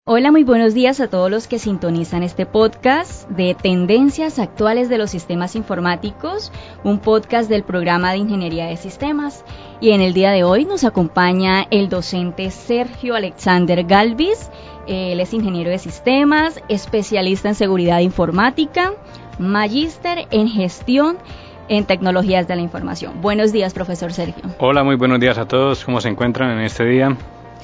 Hola, muy buenos días a todos los que sintonizan este podcast de Tendencias Actuales de los Sistemas Informáticos, un podcast del programa de Ingeniería de Sistemas. Y en el día de hoy nos acompaña el docente Sergio Alexander Galvis. Él es ingeniero de sistemas, especialista en seguridad informática, magíster en gestión en tecnologías de la información. Buenos días, profesor Sergio. Hola, muy buenos días a todos. ¿Cómo se encuentran en este día?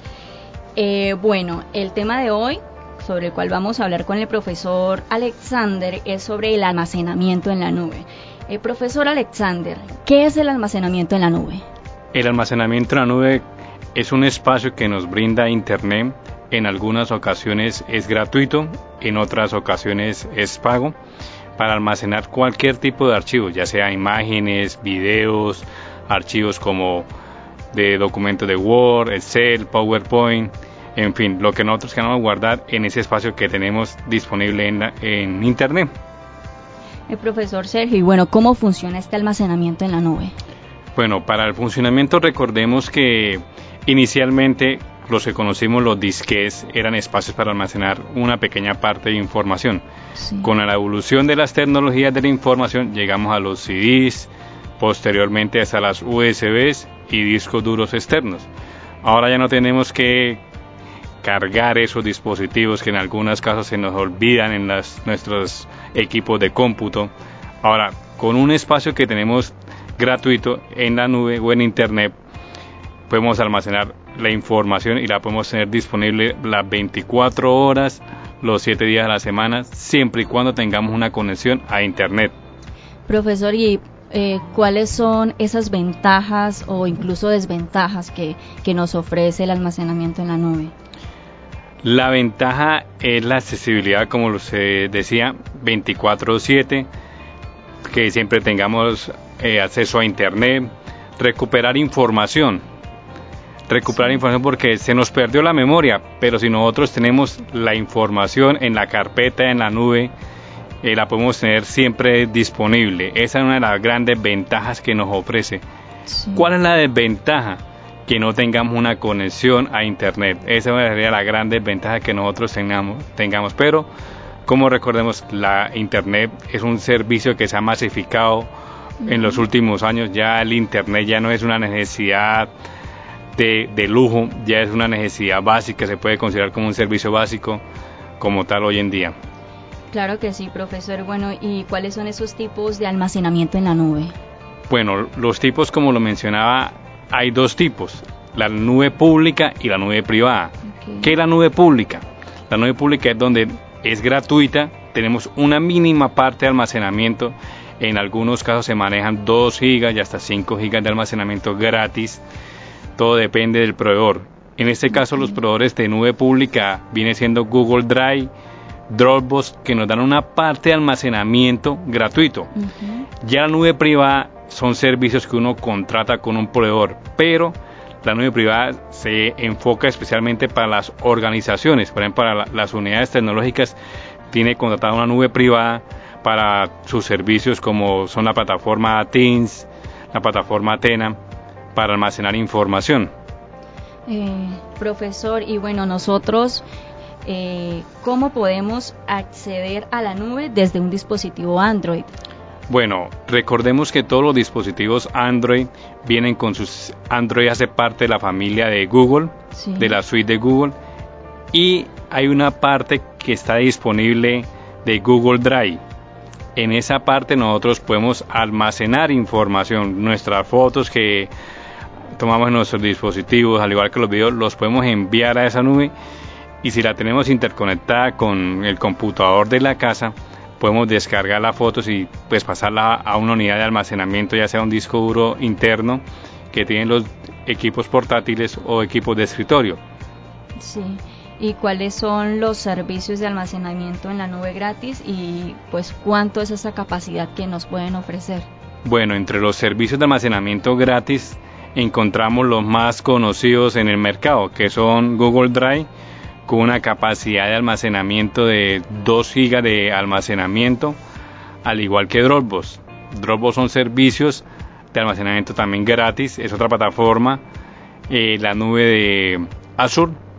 Bueno, el tema de hoy, sobre el cual vamos a hablar con el profesor Alexander, es sobre el almacenamiento en la nube. Profesor Alexander, ¿qué es el almacenamiento en la nube? El almacenamiento en la nube es un espacio que nos brinda Internet. En algunas ocasiones es gratuito, en otras ocasiones es pago, para almacenar cualquier tipo de archivo, ya sea imágenes, videos, archivos como de documentos de Word, Excel, PowerPoint, en fin, lo que nosotros queramos guardar en ese espacio que tenemos disponible en Internet. El profesor Sergio, y bueno, ¿cómo funciona este almacenamiento en la nube? Bueno, para el funcionamiento recordemos que inicialmente los que conocimos los disquetes eran espacios para almacenar una pequeña parte de información. Sí. Con la evolución de las tecnologías de la información llegamos a los CDs, posteriormente hasta las USBs y discos duros externos. Ahora ya no tenemos que cargar esos dispositivos que en algunos casos se nos olvidan en nuestros equipos de cómputo. Ahora, con un espacio que tenemos gratuito en la nube o en Internet, podemos almacenar la información y la podemos tener disponible las 24 horas, los 7 días de la semana, siempre y cuando tengamos una conexión a Internet. Profesor, y ¿cuáles son esas ventajas o incluso desventajas que nos ofrece el almacenamiento en la nube? La ventaja es la accesibilidad, como se decía, 24/7, que siempre tengamos acceso a Internet, recuperar información porque se nos perdió la memoria, pero si nosotros tenemos la información en la carpeta, en la nube, la podemos tener siempre disponible. Esa es una de las grandes ventajas que nos ofrece. Sí. ¿Cuál es la desventaja? Que no tengamos una conexión a Internet. Esa sería la gran desventaja que nosotros tengamos. Pero, como recordemos, la Internet es un servicio que se ha masificado en los últimos años. Ya el Internet ya no es una necesidad de lujo, ya es una necesidad básica, se puede considerar como un servicio básico como tal hoy en día. Claro que sí, profesor. Bueno, ¿y cuáles son esos tipos de almacenamiento en la nube? Bueno, los tipos, como lo mencionaba, hay dos tipos, la nube pública y la nube privada. Okay. ¿Qué es la nube pública? La nube pública es donde es gratuita, tenemos una mínima parte de almacenamiento, en algunos casos se manejan 2 gigas y hasta 5 gigas de almacenamiento gratis, todo depende del proveedor. En este caso los proveedores de nube pública viene siendo Google Drive, Dropbox, que nos dan una parte de almacenamiento gratuito. Ya la nube privada son servicios que uno contrata con un proveedor, pero la nube privada se enfoca especialmente para las organizaciones. Por ejemplo, para las unidades tecnológicas tiene contratada una nube privada para sus servicios, como son la plataforma Teams, la plataforma Athena, para almacenar información. Profesor, y bueno, nosotros ¿cómo podemos acceder a la nube desde un dispositivo Android? Bueno, recordemos que todos los dispositivos Android vienen con sus... Android hace parte de la familia de Google, sí, de la suite de Google, y hay una parte que está disponible de Google Drive. En esa parte nosotros podemos almacenar información, nuestras fotos que tomamos en nuestros dispositivos, al igual que los videos, los podemos enviar a esa nube, y si la tenemos interconectada con el computador de la casa, podemos descargar las fotos y pues pasarla a una unidad de almacenamiento, ya sea un disco duro interno que tienen los equipos portátiles o equipos de escritorio. Sí. ¿Y cuáles son los servicios de almacenamiento en la nube gratis y pues cuánto es esa capacidad que nos pueden ofrecer? Bueno, entre los servicios de almacenamiento gratis encontramos los más conocidos en el mercado, que son Google Drive, con una capacidad de almacenamiento de 2 GB de almacenamiento, al igual que Dropbox. Dropbox son servicios de almacenamiento también gratis, es otra plataforma, la nube de Azure,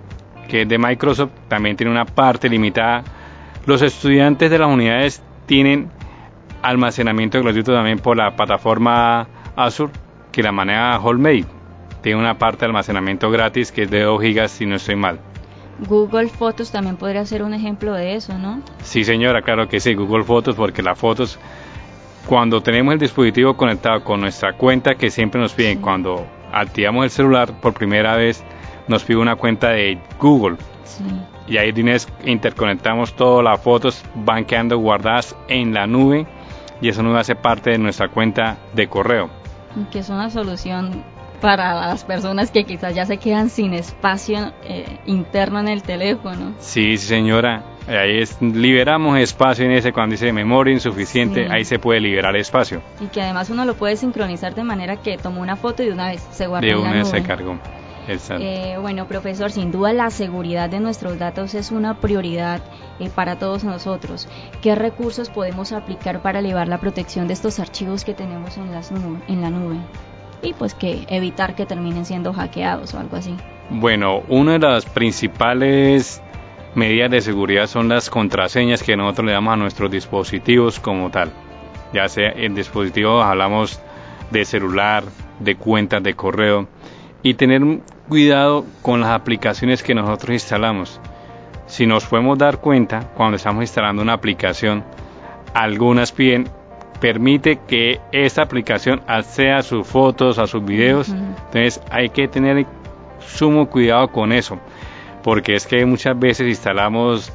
que es de Microsoft, también tiene una parte limitada. Los estudiantes de las unidades tienen almacenamiento gratuito también por la plataforma Azure, que la maneja Homemade. Tiene una parte de almacenamiento gratis que es de 2 gigas, si no estoy mal. Google Fotos también podría ser un ejemplo de eso, ¿no? Sí, señora, claro que sí, Google Fotos, porque las fotos, cuando tenemos el dispositivo conectado con nuestra cuenta, que siempre nos piden, cuando activamos el celular por primera vez, nos pide una cuenta de Google. Sí. Y ahí interconectamos todas las fotos, van quedando guardadas en la nube, y esa nube hace parte de nuestra cuenta de correo. Que es una solución para las personas que quizás ya se quedan sin espacio interno en el teléfono. Sí, señora, ahí liberamos espacio en ese, cuando dice memoria insuficiente, ahí se puede liberar espacio. Y que además uno lo puede sincronizar de manera que tomó una foto y de una vez se guarda en la nube. De una vez se cargó. Bueno, profesor, sin duda la seguridad de nuestros datos es una prioridad para todos nosotros. ¿Qué recursos podemos aplicar para elevar la protección de estos archivos que tenemos en la nube? Y pues que evitar que terminen siendo hackeados o algo así. Bueno, una de las principales medidas de seguridad son las contraseñas que nosotros le damos a nuestros dispositivos como tal. Ya sea en dispositivos, hablamos de celular, de cuentas de correo, y tener cuidado con las aplicaciones que nosotros instalamos. Si nos podemos dar cuenta, cuando estamos instalando una aplicación, algunas permite que esta aplicación acceda a sus fotos, a sus videos. Entonces hay que tener sumo cuidado con eso, porque es que muchas veces instalamos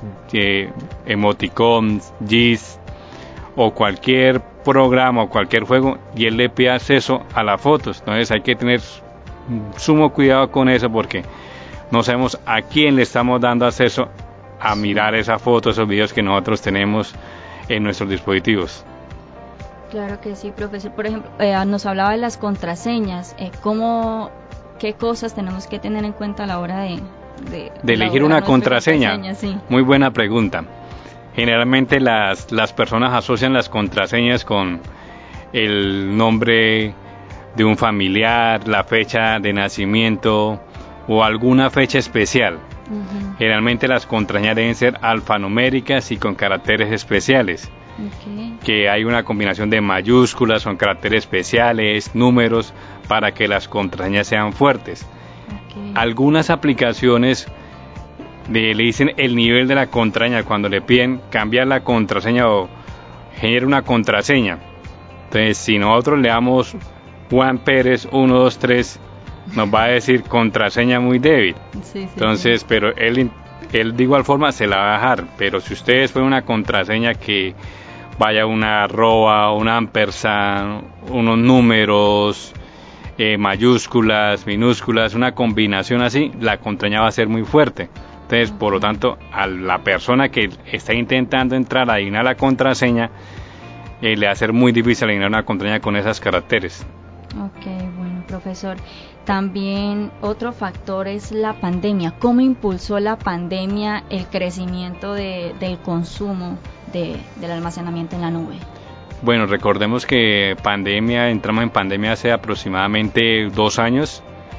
emoticons, GIFs o cualquier programa o cualquier juego y él le pide acceso a las fotos. Entonces hay que tener sumo cuidado con eso, porque no sabemos a quién le estamos dando acceso a mirar esas fotos, esos videos que nosotros tenemos en nuestros dispositivos. Claro que sí, profesor. Por ejemplo, nos hablaba de las contraseñas. ¿Qué cosas tenemos que tener en cuenta a la hora de elegir una contraseña? Sí. Muy buena pregunta. Generalmente las personas asocian las contraseñas con el nombre de un familiar, la fecha de nacimiento o alguna fecha especial. Generalmente las contraseñas deben ser alfanuméricas y con caracteres especiales. Que hay una combinación de mayúsculas con caracteres especiales, números, para que las contraseñas sean fuertes. Algunas aplicaciones le dicen el nivel de la contraseña cuando le piden cambiar la contraseña o generar una contraseña. Entonces, si nosotros le damos Juan Pérez 123, nos va a decir contraseña muy débil. Entonces, pero él de igual forma se la va a dejar. Pero si ustedes ponen una contraseña que vaya una arroba, un ampersand, unos números, mayúsculas, minúsculas, una combinación así, la contraseña va a ser muy fuerte. Entonces, por lo tanto, a la persona que está intentando entrar a adivinar la contraseña, le va a ser muy difícil adivinar una contraseña con esos caracteres. Ok, bueno, profesor. También otro factor es la pandemia. ¿Cómo impulsó la pandemia el crecimiento del consumo del almacenamiento en la nube? Bueno, recordemos que entramos en pandemia hace aproximadamente 2 años.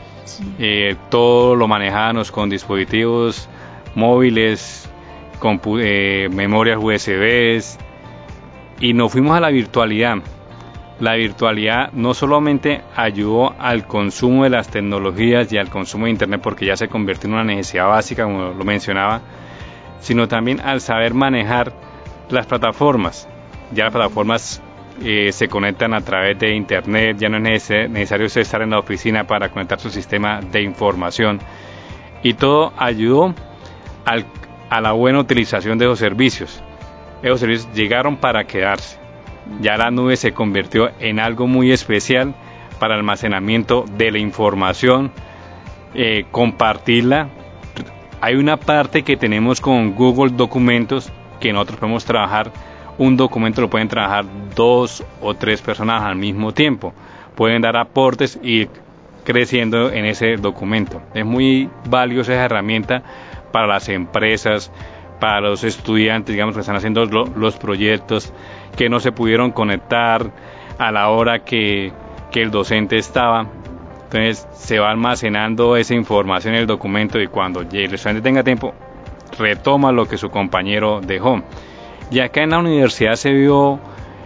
Todo lo manejábamos con dispositivos móviles, con memorias USB, y nos fuimos a la virtualidad. La virtualidad no solamente ayudó al consumo de las tecnologías y al consumo de Internet, porque ya se convirtió en una necesidad básica, como lo mencionaba, sino también al saber manejar las plataformas. Ya las plataformas se conectan a través de Internet, ya no es necesario estar en la oficina para conectar su sistema de información. Y todo ayudó a la buena utilización de esos servicios. Esos servicios llegaron para quedarse. Ya la nube se convirtió en algo muy especial para el almacenamiento de la información, compartirla. Hay una parte que tenemos con Google Documentos que nosotros podemos trabajar. Un documento lo pueden trabajar 2 o 3 personas al mismo tiempo. Pueden dar aportes y ir creciendo en ese documento. Es muy valiosa esa herramienta para las empresas, para los estudiantes, digamos, que están haciendo los proyectos, que no se pudieron conectar a la hora que el docente estaba. Entonces se va almacenando esa información en el documento y cuando el estudiante tenga tiempo, retoma lo que su compañero dejó. Y acá en la universidad se vio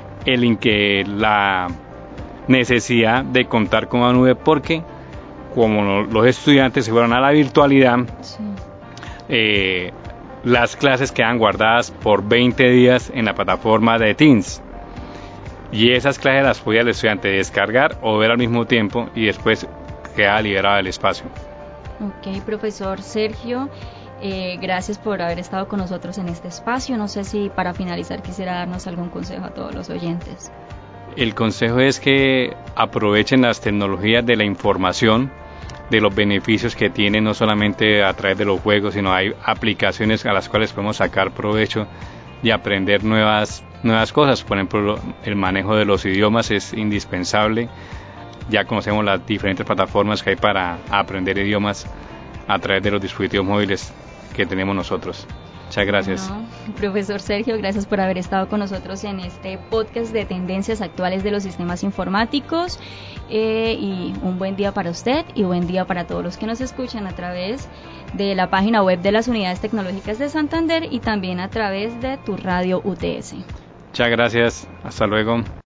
la necesidad de contar con una nube porque como los estudiantes se fueron a la virtualidad, sí. Las clases quedan guardadas por 20 días en la plataforma de Teams y esas clases las podía el estudiante descargar o ver al mismo tiempo y después queda liberado el espacio. Ok, profesor Sergio, gracias por haber estado con nosotros en este espacio. No sé si para finalizar quisiera darnos algún consejo a todos los oyentes. El consejo es que aprovechen las tecnologías de la información, de los beneficios que tienen no solamente a través de los juegos, sino hay aplicaciones a las cuales podemos sacar provecho y aprender nuevas cosas. Por ejemplo, el manejo de los idiomas es indispensable. Ya conocemos las diferentes plataformas que hay para aprender idiomas a través de los dispositivos móviles que tenemos nosotros. Muchas gracias. Bueno, profesor Sergio, gracias por haber estado con nosotros en este podcast de tendencias actuales de los sistemas informáticos. Y un buen día para usted y buen día para todos los que nos escuchan a través de la página web de las Unidades Tecnológicas de Santander y también a través de tu radio UTS. Muchas gracias. Hasta luego.